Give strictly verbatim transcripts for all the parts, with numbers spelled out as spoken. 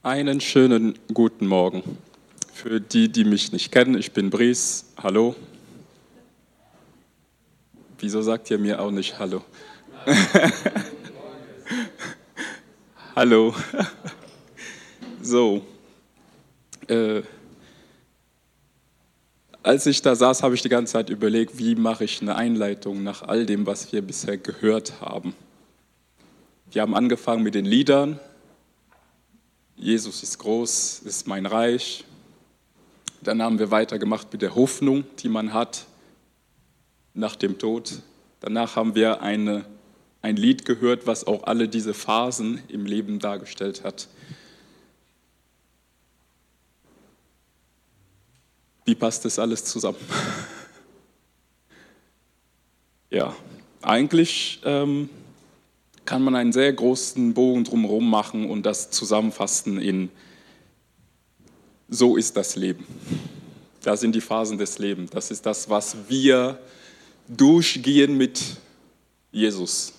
Einen schönen guten Morgen. Für die, die mich nicht kennen, ich bin Brice. Hallo. Wieso sagt ihr mir auch nicht Hallo? Hallo. So. Äh, als ich da saß, habe ich die ganze Zeit überlegt, wie mache ich eine Einleitung nach all dem, was wir bisher gehört haben. Wir haben angefangen mit den Liedern. Jesus ist groß, ist mein Reich. Dann haben wir weitergemacht mit der Hoffnung, die man hat nach dem Tod. Danach haben wir eine, ein Lied gehört, was auch alle diese Phasen im Leben dargestellt hat. Wie passt das alles zusammen? Ja, eigentlich ähm, kann man einen sehr großen Bogen drumherum machen und das zusammenfassen in so ist das Leben. Das sind die Phasen des Lebens. Das ist das, was wir durchgehen mit Jesus.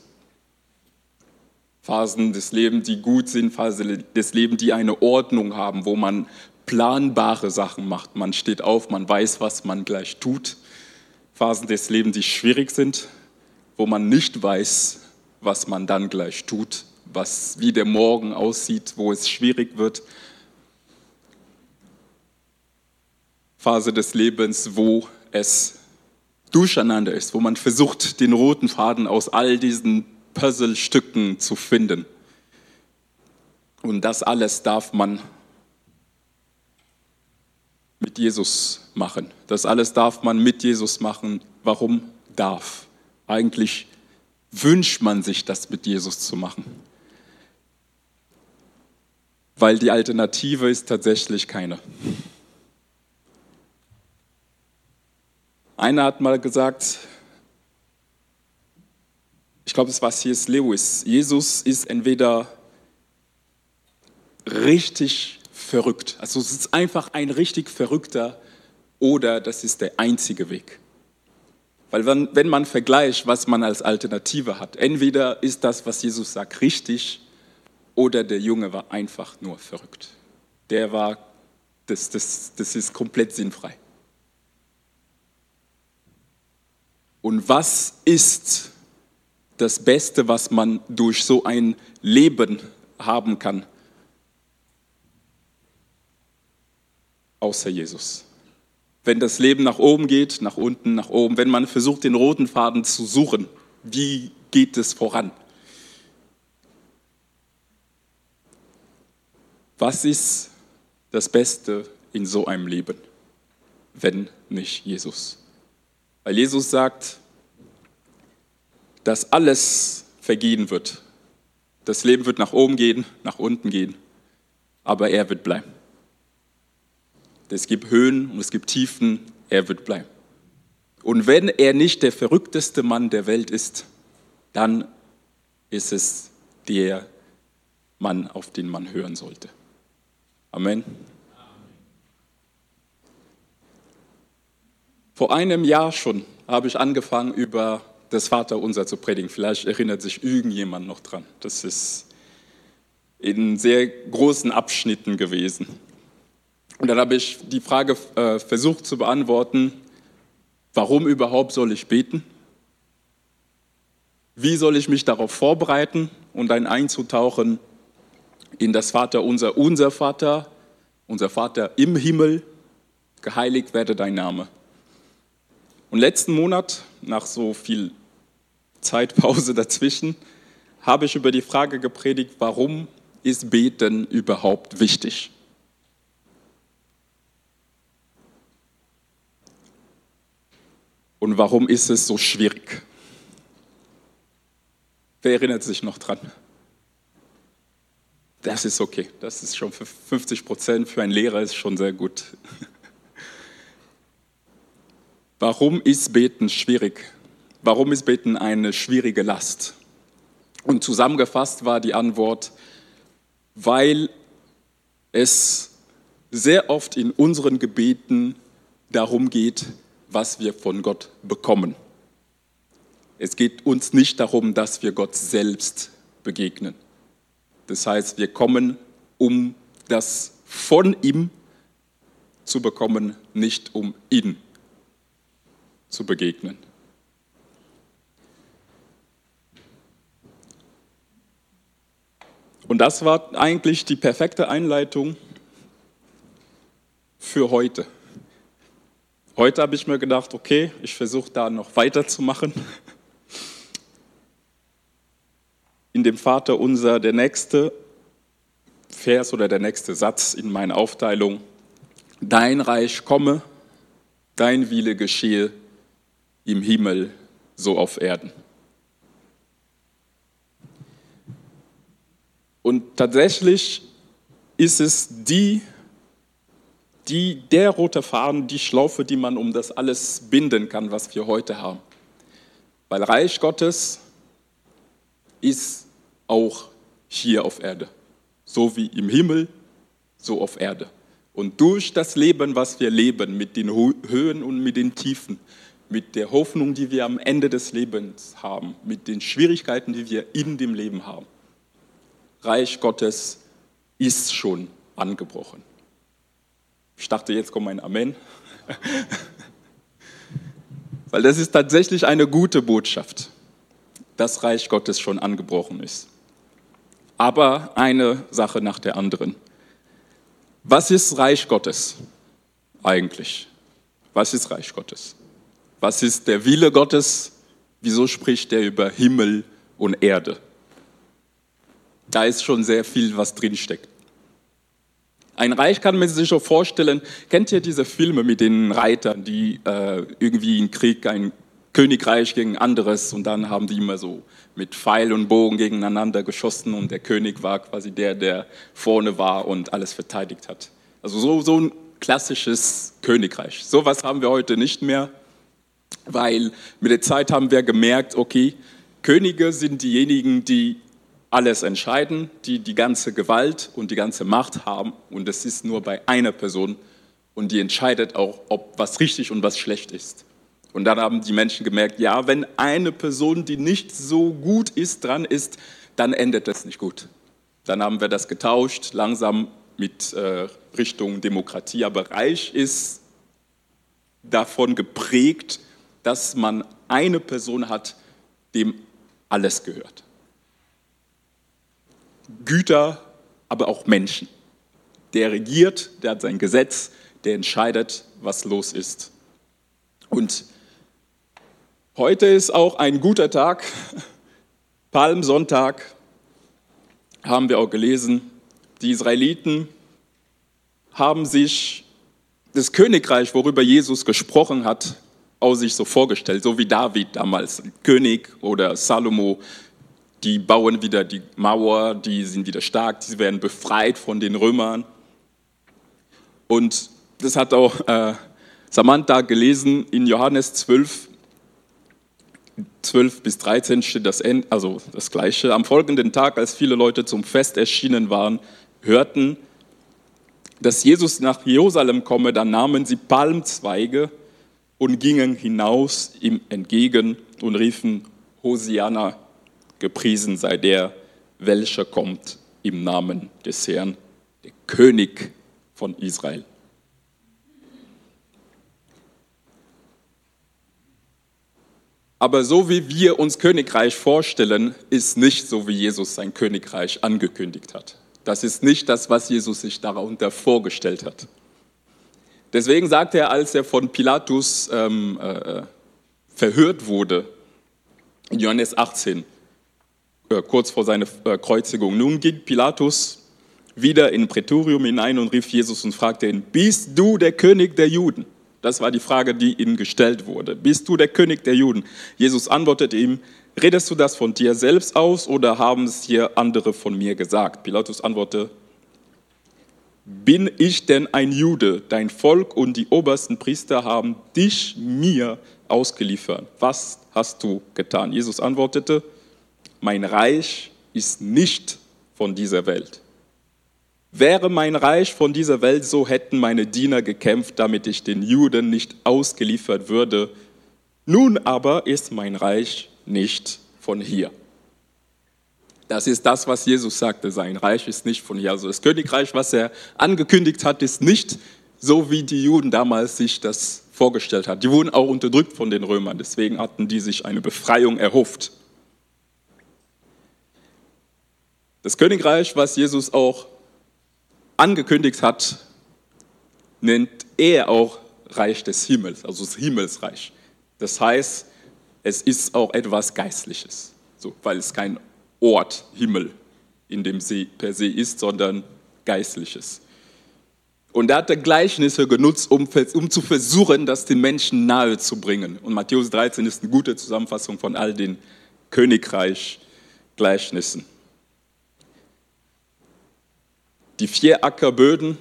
Phasen des Lebens, die gut sind, Phasen des Lebens, die eine Ordnung haben, wo man planbare Sachen macht. Man steht auf, man weiß, was man gleich tut. Phasen des Lebens, die schwierig sind, wo man nicht weiß, was man dann gleich tut, was, wie der Morgen aussieht, wo es schwierig wird. Phase des Lebens, wo es durcheinander ist, wo man versucht, den roten Faden aus all diesen Puzzlestücken zu finden. Und das alles darf man mit Jesus machen. Das alles darf man mit Jesus machen. Warum darf? Eigentlich wünscht man sich, das mit Jesus zu machen. Weil die Alternative ist tatsächlich keine. Einer hat mal gesagt, ich glaube, es war C S Lewis, Jesus ist entweder richtig verrückt, also es ist einfach ein richtig Verrückter, oder das ist der einzige Weg. Weil wenn, wenn man vergleicht, was man als Alternative hat, entweder ist das, was Jesus sagt, richtig, oder der Junge war einfach nur verrückt. Der war, das, das, das ist komplett sinnfrei. Und was ist das Beste, was man durch so ein Leben haben kann, außer Jesus? Wenn das Leben nach oben geht, nach unten, nach oben, wenn man versucht, den roten Faden zu suchen, wie geht es voran? Was ist das Beste in so einem Leben, wenn nicht Jesus? Weil Jesus sagt, dass alles vergehen wird. Das Leben wird nach oben gehen, nach unten gehen, aber er wird bleiben. Es gibt Höhen und es gibt Tiefen, er wird bleiben. Und wenn er nicht der verrückteste Mann der Welt ist, dann ist es der Mann, auf den man hören sollte. Amen. Vor einem Jahr schon habe ich angefangen, über das Vaterunser zu predigen. Vielleicht erinnert sich irgendjemand noch dran. Das ist in sehr großen Abschnitten gewesen. Und dann habe ich die Frage äh, versucht zu beantworten, warum überhaupt soll ich beten? Wie soll ich mich darauf vorbereiten und dann einzutauchen in das Vaterunser, unser Vater, unser Vater im Himmel, geheiligt werde dein Name. Und letzten Monat, nach so viel Zeitpause dazwischen, habe ich über die Frage gepredigt, warum ist Beten überhaupt wichtig? Und warum ist es so schwierig? Wer erinnert sich noch dran? Das ist okay, das ist schon für fünfzig Prozent, für einen Lehrer ist schon sehr gut. Warum ist Beten schwierig? Warum ist Beten eine schwierige Last? Und zusammengefasst war die Antwort, weil es sehr oft in unseren Gebeten darum geht, was wir von Gott bekommen. Es geht uns nicht darum, dass wir Gott selbst begegnen. Das heißt, wir kommen, um das von ihm zu bekommen, nicht um ihn zu begegnen. Und das war eigentlich die perfekte Einleitung für heute. Heute habe ich mir gedacht, okay, ich versuche da noch weiterzumachen. In dem Vaterunser der nächste Vers oder der nächste Satz in meiner Aufteilung: Dein Reich komme, dein Wille geschehe im Himmel so auf Erden. Und tatsächlich ist es die, die, der rote Faden, die Schlaufe, die man um das alles binden kann, was wir heute haben. Weil Reich Gottes ist auch hier auf Erde. So wie im Himmel, so auf Erde. Und durch das Leben, was wir leben, mit den Höhen und mit den Tiefen, mit der Hoffnung, die wir am Ende des Lebens haben, mit den Schwierigkeiten, die wir in dem Leben haben, Reich Gottes ist schon angebrochen. Ich dachte, jetzt kommt ein Amen. Weil das ist tatsächlich eine gute Botschaft, dass Reich Gottes schon angebrochen ist. Aber eine Sache nach der anderen. Was ist Reich Gottes eigentlich? Was ist Reich Gottes? Was ist der Wille Gottes? Wieso spricht er über Himmel und Erde? Da ist schon sehr viel, was drinsteckt. Ein Reich kann man sich so vorstellen, kennt ihr diese Filme mit den Reitern, die äh, irgendwie im Krieg ein Königreich gegen anderes und dann haben die immer so mit Pfeil und Bogen gegeneinander geschossen und der König war quasi der, der vorne war und alles verteidigt hat. Also so, so ein klassisches Königreich. Sowas haben wir heute nicht mehr, weil mit der Zeit haben wir gemerkt, okay, Könige sind diejenigen, die alles entscheiden, die die ganze Gewalt und die ganze Macht haben und es ist nur bei einer Person und die entscheidet auch, ob was richtig und was schlecht ist. Und dann haben die Menschen gemerkt, ja, wenn eine Person, die nicht so gut ist, dran ist, dann endet das nicht gut. Dann haben wir das getauscht, langsam mit äh, Richtung Demokratie, aber Reich ist davon geprägt, dass man eine Person hat, dem alles gehört. Güter, aber auch Menschen. Der regiert, der hat sein Gesetz, der entscheidet, was los ist. Und heute ist auch ein guter Tag, Palmsonntag, haben wir auch gelesen. Die Israeliten haben sich das Königreich, worüber Jesus gesprochen hat, aus sich so vorgestellt, so wie David damals, König oder Salomo. Die bauen wieder die Mauer, die sind wieder stark, die werden befreit von den Römern. Und das hat auch äh, Samantha gelesen in Johannes zwölf, zwölf bis dreizehn steht das, End, also das Gleiche. Am folgenden Tag, als viele Leute zum Fest erschienen waren, hörten, dass Jesus nach Jerusalem komme, dann nahmen sie Palmzweige und gingen hinaus ihm entgegen und riefen, Hosianna, gepriesen sei der, welcher kommt im Namen des Herrn, der König von Israel. Aber so wie wir uns Königreich vorstellen, ist nicht so, wie Jesus sein Königreich angekündigt hat. Das ist nicht das, was Jesus sich darunter vorgestellt hat. Deswegen sagte er, als er von Pilatus ähm, äh, verhört wurde, in Johannes achtzehn, äh, kurz vor seiner äh, Kreuzigung, nun ging Pilatus wieder in Prätorium hinein und rief Jesus und fragte ihn, bist du der König der Juden? Das war die Frage, die ihm gestellt wurde. Bist du der König der Juden? Jesus antwortete ihm, redest du das von dir selbst aus oder haben es hier andere von mir gesagt? Pilatus antwortete, bin ich denn ein Jude? Dein Volk und die obersten Priester haben dich mir ausgeliefert. Was hast du getan? Jesus antwortete, mein Reich ist nicht von dieser Welt. Wäre mein Reich von dieser Welt, so hätten meine Diener gekämpft, damit ich den Juden nicht ausgeliefert würde. Nun aber ist mein Reich nicht von hier. Das ist das, was Jesus sagte, sein Reich ist nicht von hier. Also das Königreich, was er angekündigt hat, ist nicht so, wie die Juden damals sich das vorgestellt haben. Die wurden auch unterdrückt von den Römern, deswegen hatten die sich eine Befreiung erhofft. Das Königreich, was Jesus auch angekündigt hat, nennt er auch Reich des Himmels, also das Himmelsreich. Das heißt, es ist auch etwas Geistliches, so, weil es kein Ort, Himmel, in dem See per se ist, sondern Geistliches. Und er hat Gleichnisse genutzt, um, um zu versuchen, das den Menschen nahe zu bringen. Und Matthäus dreizehn ist eine gute Zusammenfassung von all den Königreich-Gleichnissen. Die vier Ackerböden,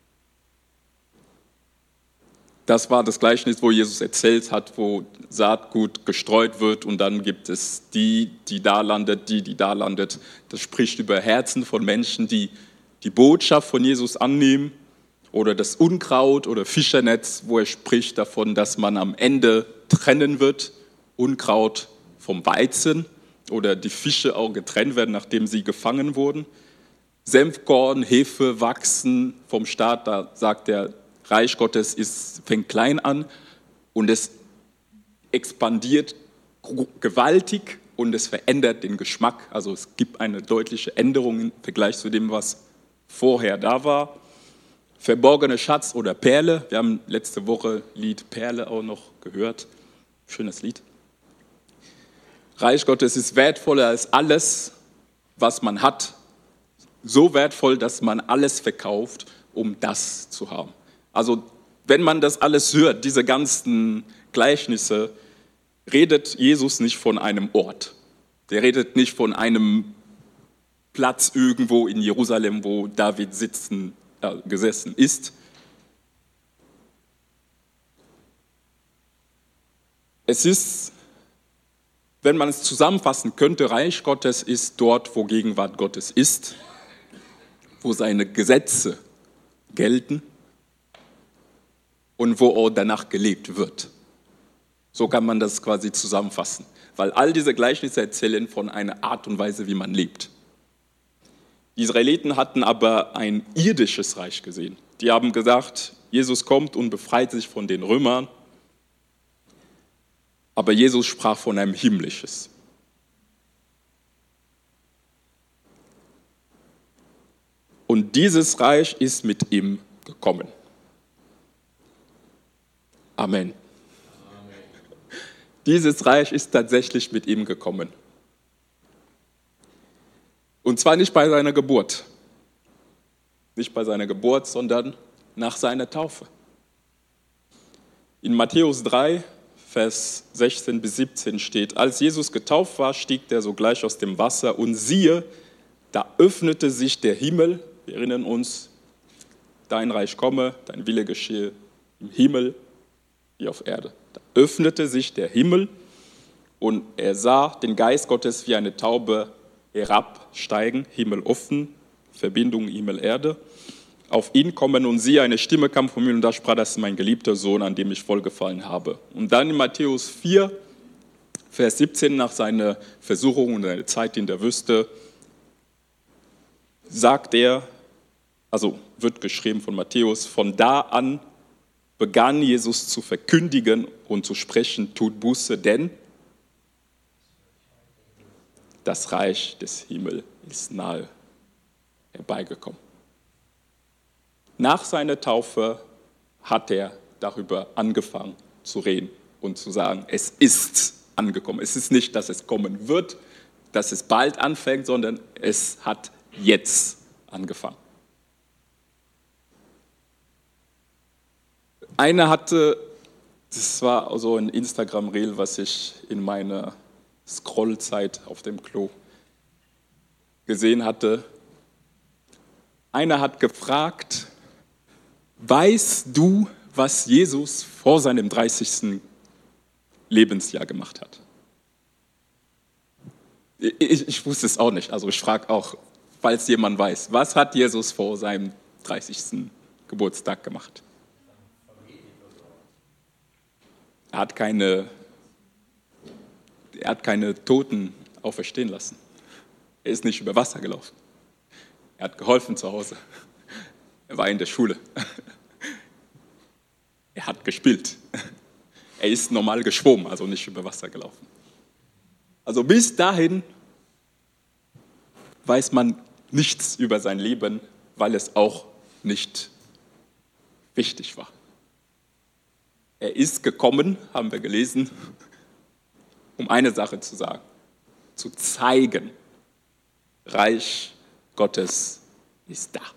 das war das Gleichnis, wo Jesus erzählt hat, wo Saatgut gestreut wird und dann gibt es die, die da landet, die, die da landet. Das spricht über Herzen von Menschen, die die Botschaft von Jesus annehmen, oder das Unkraut oder Fischernetz, wo er spricht davon, dass man am Ende trennen wird, Unkraut vom Weizen oder die Fische auch getrennt werden, nachdem sie gefangen wurden. Senfkorn, Hefe wachsen vom Staat, da sagt er, Reich Gottes ist, fängt klein an und es expandiert gewaltig und es verändert den Geschmack. Also es gibt eine deutliche Änderung im Vergleich zu dem, was vorher da war. Verborgene Schatz oder Perle, wir haben letzte Woche Lied Perle auch noch gehört, schönes Lied. Reich Gottes ist wertvoller als alles, was man hat, so wertvoll, dass man alles verkauft, um das zu haben. Also wenn man das alles hört, diese ganzen Gleichnisse, redet Jesus nicht von einem Ort. Der redet nicht von einem Platz irgendwo in Jerusalem, wo David sitzen, äh, gesessen ist. Es ist, wenn man es zusammenfassen könnte, Reich Gottes ist dort, wo Gegenwart Gottes ist, wo seine Gesetze gelten und wo auch danach gelebt wird. So kann man das quasi zusammenfassen, weil all diese Gleichnisse erzählen von einer Art und Weise, wie man lebt. Die Israeliten hatten aber ein irdisches Reich gesehen. Die haben gesagt, Jesus kommt und befreit sich von den Römern, aber Jesus sprach von einem himmlisches. Und dieses Reich ist mit ihm gekommen. Amen. Amen. Dieses Reich ist tatsächlich mit ihm gekommen. Und zwar nicht bei seiner Geburt. Nicht bei seiner Geburt, sondern nach seiner Taufe. In Matthäus drei, Vers sechzehn bis siebzehn steht, als Jesus getauft war, stieg er sogleich aus dem Wasser und siehe, da öffnete sich der Himmel. Wir erinnern uns, dein Reich komme, dein Wille geschehe im Himmel wie auf Erde. Da öffnete sich der Himmel und er sah den Geist Gottes wie eine Taube herabsteigen, Himmel offen, Verbindung Himmel-Erde, auf ihn kommen und siehe, eine Stimme kam von mir und da sprach, das ist mein geliebter Sohn, an dem ich wohlgefallen habe. Und dann in Matthäus vier, Vers siebzehn, nach seiner Versuchung und seiner Zeit in der Wüste, sagt er, also wird geschrieben von Matthäus, von da an begann Jesus zu verkündigen und zu sprechen, tut Buße, denn das Reich des Himmels ist nahe herbeigekommen. Nach seiner Taufe hat er darüber angefangen zu reden und zu sagen, es ist angekommen. Es ist nicht, dass es kommen wird, dass es bald anfängt, sondern es hat jetzt angefangen. Einer hatte, das war so ein Instagram-Reel, was ich in meiner Scrollzeit auf dem Klo gesehen hatte. Einer hat gefragt, weißt du, was Jesus vor seinem dreißigsten Lebensjahr gemacht hat? Ich, ich wusste es auch nicht, also ich frage auch, falls jemand weiß, was hat Jesus vor seinem dreißigsten Geburtstag gemacht? Er hat keine, er hat keine Toten auferstehen lassen. Er ist nicht über Wasser gelaufen. Er hat geholfen zu Hause. Er war in der Schule. Er hat gespielt. Er ist normal geschwommen, also nicht über Wasser gelaufen. Also bis dahin weiß man nichts über sein Leben, weil es auch nicht wichtig war. Er ist gekommen, haben wir gelesen, um eine Sache zu sagen, zu zeigen, Reich Gottes ist da.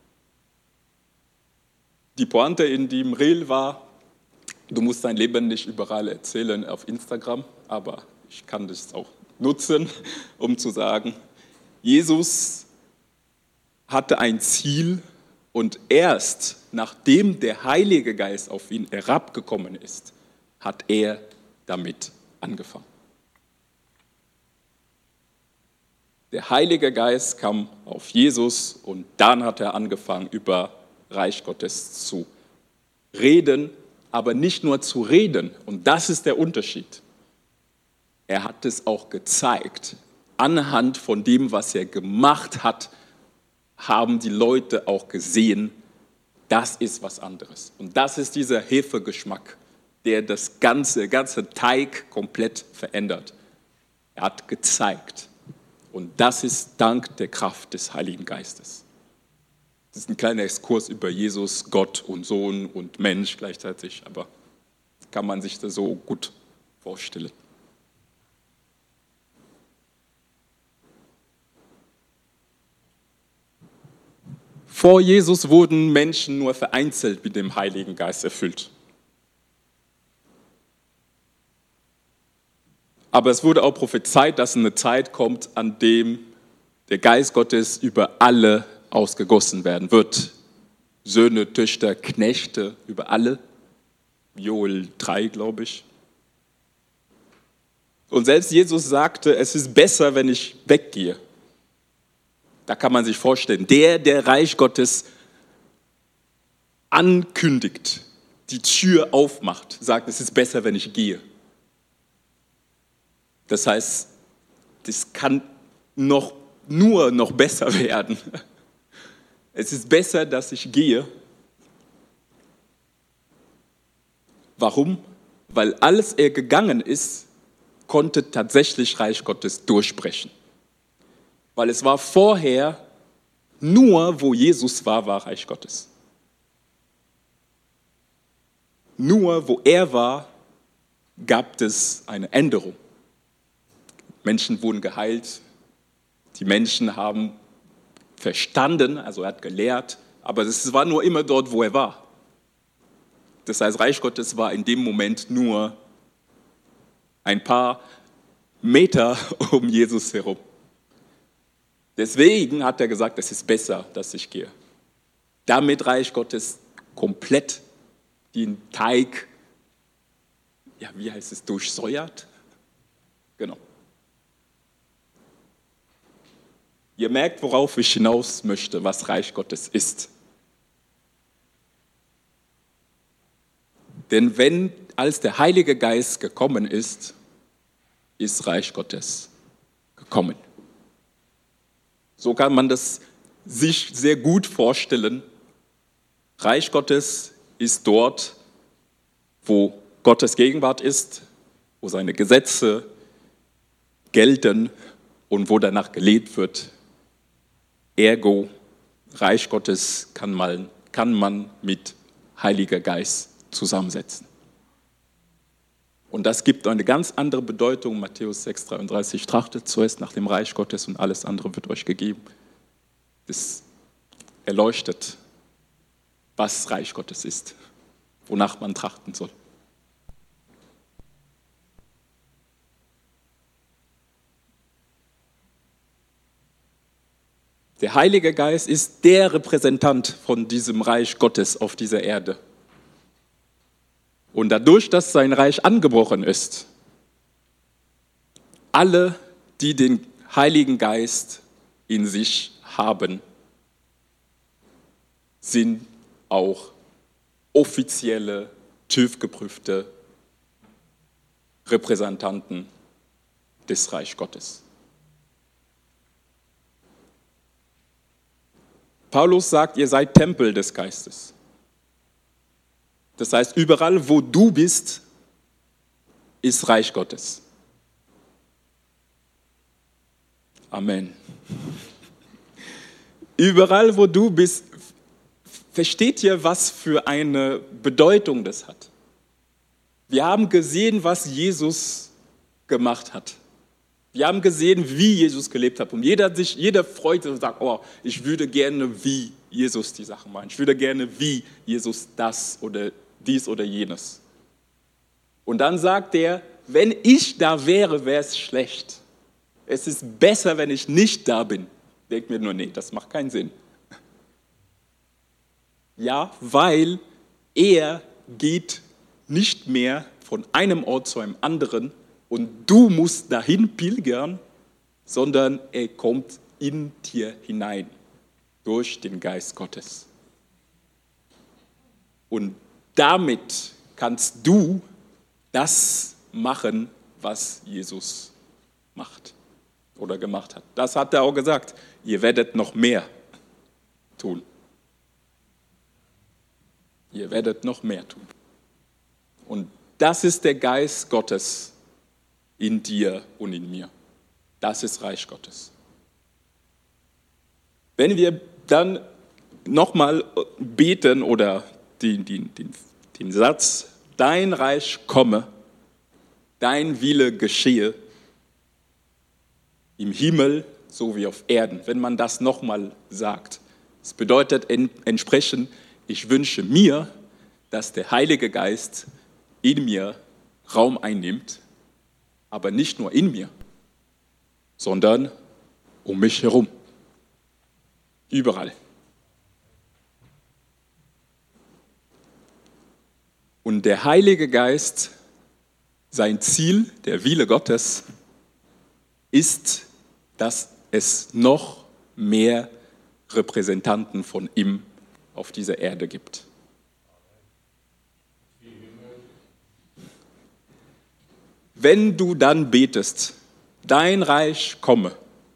Die Pointe in dem Reel war, du musst dein Leben nicht überall erzählen auf Instagram, aber ich kann das auch nutzen, um zu sagen, Jesus hatte ein Ziel und erst nachdem der Heilige Geist auf ihn herabgekommen ist, hat er damit angefangen. Der Heilige Geist kam auf Jesus und dann hat er angefangen, über Reich Gottes zu reden, aber nicht nur zu reden. Und das ist der Unterschied. Er hat es auch gezeigt. Anhand von dem, was er gemacht hat, haben die Leute auch gesehen, das ist was anderes. Und das ist dieser Hefegeschmack, der das ganze, ganze Teig komplett verändert. Er hat gezeigt. Und das ist dank der Kraft des Heiligen Geistes. Das ist ein kleiner Exkurs über Jesus, Gott und Sohn und Mensch gleichzeitig, aber kann man sich das so gut vorstellen. Vor Jesus wurden Menschen nur vereinzelt mit dem Heiligen Geist erfüllt. Aber es wurde auch prophezeit, dass eine Zeit kommt, an dem der Geist Gottes über alle ausgegossen werden wird. Söhne, Töchter, Knechte, über alle. Joel drei, glaube ich. Und selbst Jesus sagte, es ist besser, wenn ich weggehe. Da kann man sich vorstellen, der, der Reich Gottes ankündigt, die Tür aufmacht, sagt, es ist besser, wenn ich gehe. Das heißt, das kann noch, nur noch besser werden. Es ist besser, dass ich gehe. Warum? Weil als er gegangen ist, konnte tatsächlich Reich Gottes durchbrechen. Weil es war vorher, nur wo Jesus war, war Reich Gottes. Nur wo er war, gab es eine Änderung. Menschen wurden geheilt, die Menschen haben verstanden, also er hat gelehrt, aber es war nur immer dort, wo er war. Das heißt, Reich Gottes war in dem Moment nur ein paar Meter um Jesus herum. Deswegen hat er gesagt, es ist besser, dass ich gehe. Damit Reich Gottes komplett den Teig, ja, wie heißt es, durchsäuert? Genau. Ihr merkt, worauf ich hinaus möchte, was Reich Gottes ist. Denn wenn, als der Heilige Geist gekommen ist, ist Reich Gottes gekommen. So kann man das sich sehr gut vorstellen. Reich Gottes ist dort, wo Gottes Gegenwart ist, wo seine Gesetze gelten und wo danach gelebt wird. Ergo, Reich Gottes kann man, kann man mit Heiliger Geist zusammensetzen. Und das gibt eine ganz andere Bedeutung. Matthäus sechs dreiunddreißig, trachtet zuerst nach dem Reich Gottes und alles andere wird euch gegeben. Das erleuchtet, was Reich Gottes ist, wonach man trachten soll. Der Heilige Geist ist der Repräsentant von diesem Reich Gottes auf dieser Erde. Und dadurch, dass sein Reich angebrochen ist, alle, die den Heiligen Geist in sich haben, sind auch offizielle, TÜV-geprüfte Repräsentanten des Reich Gottes. Paulus sagt, ihr seid Tempel des Geistes. Das heißt, überall, wo du bist, ist Reich Gottes. Amen. Überall, wo du bist, versteht ihr, was für eine Bedeutung das hat? Wir haben gesehen, was Jesus gemacht hat. Wir haben gesehen, wie Jesus gelebt hat. Und jeder, sich, jeder freut sich und sagt, oh, ich würde gerne wie Jesus die Sachen machen. Ich würde gerne wie Jesus das oder dies oder jenes. Und dann sagt er, wenn ich da wäre, wäre es schlecht. Es ist besser, wenn ich nicht da bin. Denkt mir nur, nee, das macht keinen Sinn. Ja, weil er geht nicht mehr von einem Ort zu einem anderen und du musst dahin pilgern, sondern er kommt in dir hinein durch den Geist Gottes. Und damit kannst du das machen, was Jesus macht oder gemacht hat. Das hat er auch gesagt. Ihr werdet noch mehr tun. Ihr werdet noch mehr tun. Und das ist der Geist Gottes in dir und in mir. Das ist Reich Gottes. Wenn wir dann nochmal beten oder den, den, den, den Satz, dein Reich komme, dein Wille geschehe, im Himmel so wie auf Erden, wenn man das nochmal sagt. Es bedeutet entsprechend, ich wünsche mir, dass der Heilige Geist in mir Raum einnimmt, aber nicht nur in mir, sondern um mich herum. Überall. Und der Heilige Geist, sein Ziel, der Wille Gottes, ist, dass es noch mehr Repräsentanten von ihm auf dieser Erde gibt. Wenn du dann betest, dein Reich komme,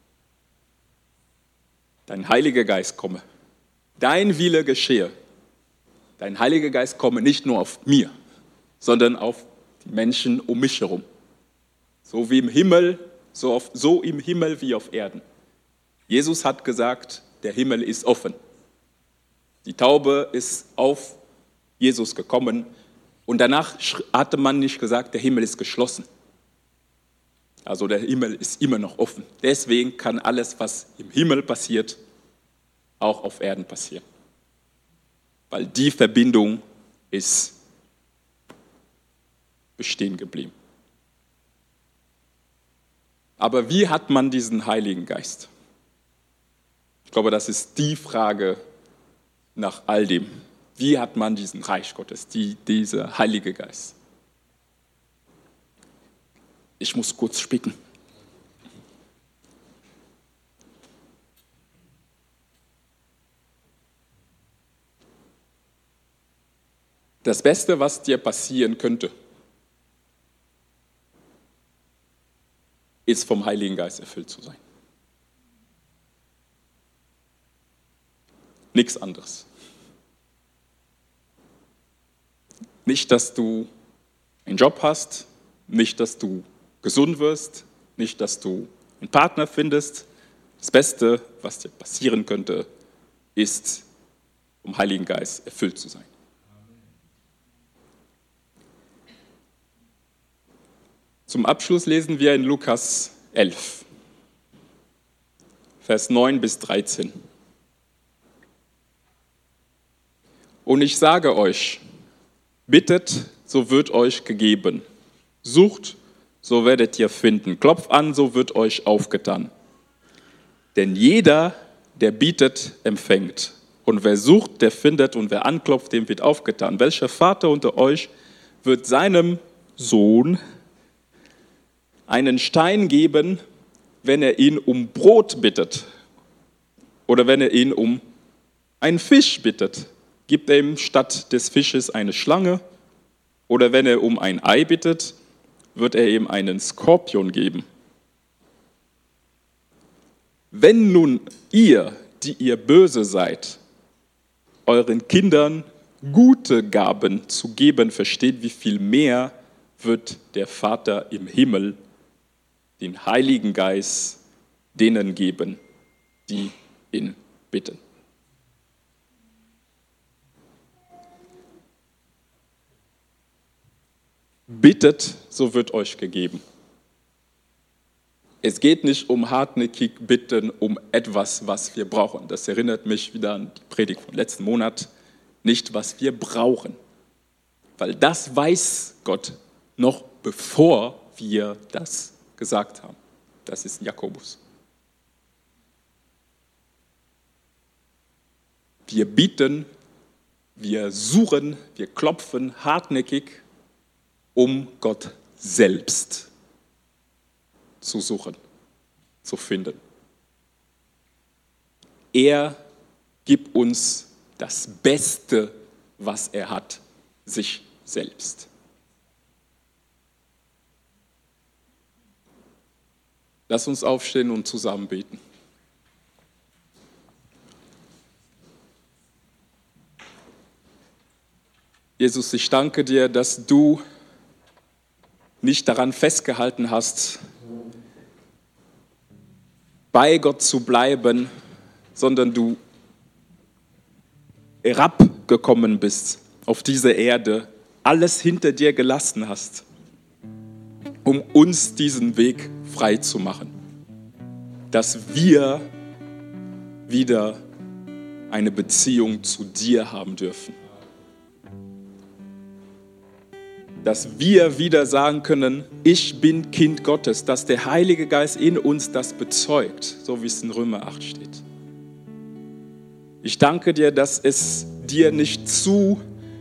dein Heiliger Geist komme, dein Wille geschehe, dein Heiliger Geist komme nicht nur auf mir, sondern auf die Menschen um mich herum. So wie im Himmel, so, auf, so im Himmel wie auf Erden. Jesus hat gesagt, der Himmel ist offen. Die Taube ist auf Jesus gekommen und danach hatte man nicht gesagt, der Himmel ist geschlossen. Also der Himmel ist immer noch offen. Deswegen kann alles, was im Himmel passiert, auch auf Erden passieren. Weil die Verbindung ist bestehen geblieben. Aber wie hat man diesen Heiligen Geist? Ich glaube, das ist die Frage nach all dem. Wie hat man diesen Reich Gottes, die, dieser Heilige Geist? Ich muss kurz spicken. Das Beste, was dir passieren könnte, ist vom Heiligen Geist erfüllt zu sein. Nichts anderes. Nicht, dass du einen Job hast, nicht, dass du gesund wirst, nicht, dass du einen Partner findest. Das Beste, was dir passieren könnte, ist, vom Heiligen Geist erfüllt zu sein. Zum Abschluss lesen wir in Lukas elf, Vers neun bis dreizehn. Und ich sage euch, bittet, so wird euch gegeben. Sucht, so werdet ihr finden. Klopft an, so wird euch aufgetan. Denn jeder, der bietet, empfängt. Und wer sucht, der findet. Und wer anklopft, dem wird aufgetan. Welcher Vater unter euch wird seinem Sohn einen Stein geben, wenn er ihn um Brot bittet? Oder wenn er ihn um einen Fisch bittet? Gibt er ihm statt des Fisches eine Schlange? Oder wenn er um ein Ei bittet, wird er ihm einen Skorpion geben? Wenn nun ihr, die ihr böse seid, euren Kindern gute Gaben zu geben versteht, wie viel mehr wird der Vater im Himmel den Heiligen Geist denen geben, die ihn bitten. Bittet, so wird euch gegeben. Es geht nicht um hartnäckig bitten, um etwas, was wir brauchen. Das erinnert mich wieder an die Predigt vom letzten Monat. Nicht, was wir brauchen. Weil das weiß Gott noch bevor wir das gesagt haben. Das ist Jakobus. Wir bitten, wir suchen, wir klopfen hartnäckig, um Gott selbst zu suchen, zu finden. Er gibt uns das Beste, was er hat, sich selbst. Lass uns aufstehen und zusammen beten. Jesus, ich danke dir, dass du nicht daran festgehalten hast, bei Gott zu bleiben, sondern du herabgekommen bist auf diese Erde, alles hinter dir gelassen hast, um uns diesen Weg frei zu machen, dass wir wieder eine Beziehung zu dir haben dürfen. Dass wir wieder sagen können, ich bin Kind Gottes, dass der Heilige Geist in uns das bezeugt, so wie es in Römer acht steht. Ich danke dir, dass es dir nicht zu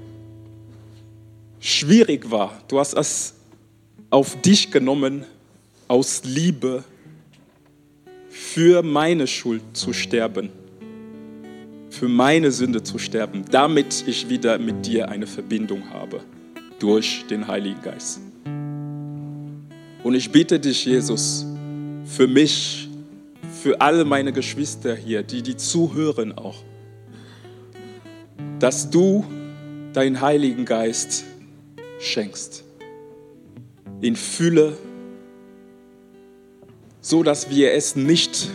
schwierig war. Du hast es auf dich genommen, aus Liebe für meine Schuld zu sterben, für meine Sünde zu sterben, damit ich wieder mit dir eine Verbindung habe. Durch den Heiligen Geist. Und ich bitte dich, Jesus, für mich, für alle meine Geschwister hier, die, die zuhören auch, dass du deinen Heiligen Geist schenkst. In Fülle, so dass wir es nicht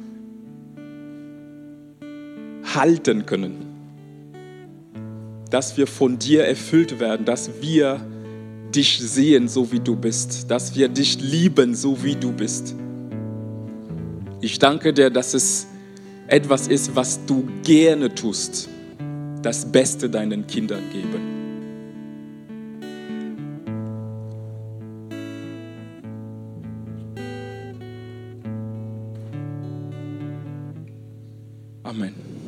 halten können. Dass wir von dir erfüllt werden, dass wir dich sehen, so wie du bist, dass wir dich lieben, so wie du bist. Ich danke dir, dass es etwas ist, was du gerne tust, das Beste deinen Kindern geben. Amen.